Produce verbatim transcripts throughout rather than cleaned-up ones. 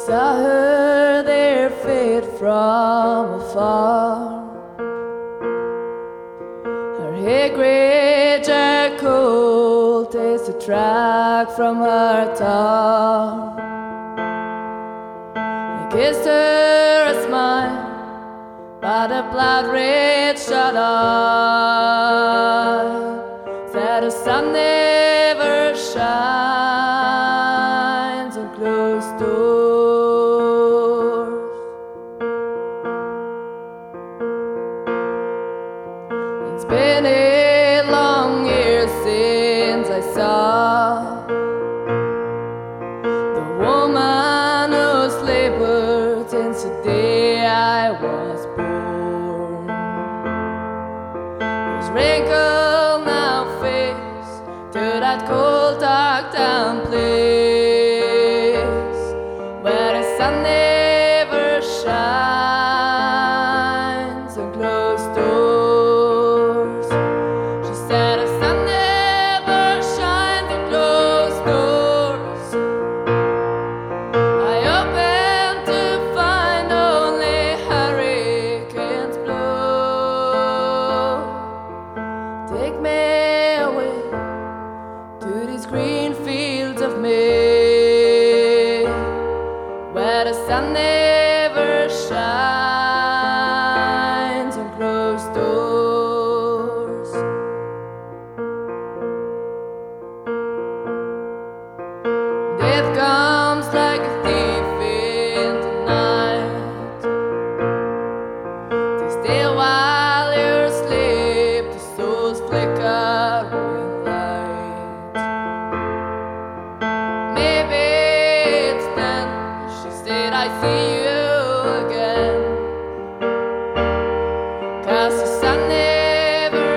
saw her there fade from afar. Her hair grey, charcoal, taste a track from her tar. I kissed her a smile, but a blood red shut eye said the sun never shines on closed doors. It's been a long year since I saw the woman who's labored since the day I was born. Whose wrinkle now face to that cold dark town place where the sun never shines on closed doors. She said the sun never shines on closed doors. I opened to find only hurricanes blow. Take me away to these green fields of May where the sun never shines on closed doors. Death comes like a thief in the night to steal while you're asleep, the soul's flickering light. Maybe it's then she said I see you again, 'cause the sun never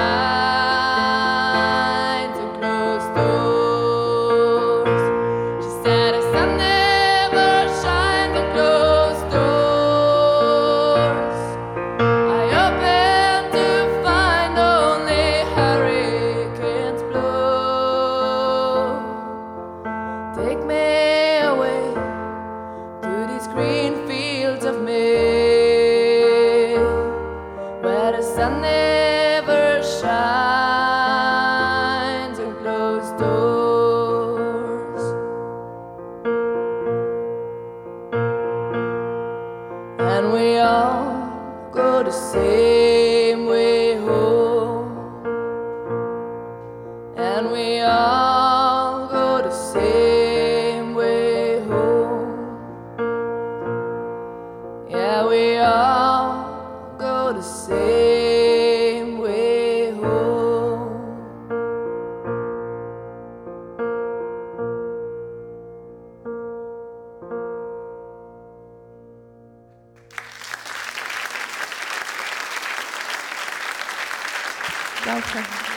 shines on closed doors. She said the sun never shines on closed doors. I opened to find only hurricanes blow. Take me away to these green fields of May where the sun never shines on closed doors. And we all go the same way home, and we all go the same way home. Yeah, we all go the same way home. Danke.